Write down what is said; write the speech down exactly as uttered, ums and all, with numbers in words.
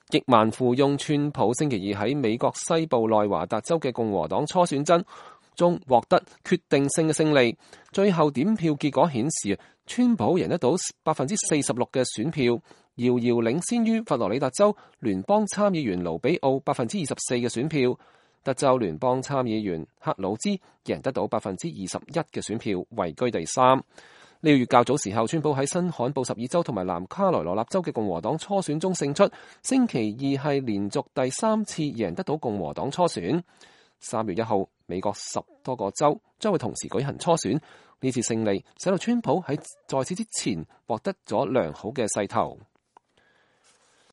億萬富翁川普星期二喺美國西部內華達州嘅共和黨初選真中獲得決定性嘅勝利。最後點票結果顯示，川普贏得到百分之四十六嘅選票，遙遙領先於佛羅里達州聯邦參議員盧比奧百分之二十四嘅選票。德州聯邦參議員克魯茲贏得到百分之二十一嘅選票，位居第三。呢個月較早時候，川普喺新罕布什爾州同埋南卡羅來納州嘅共和黨初選中勝出，星期二係連續第三次贏得到共和黨初選。三月一號，美國十多個州將會同時舉行初選，呢次勝利使到川普喺在此之前獲得咗良好嘅勢頭。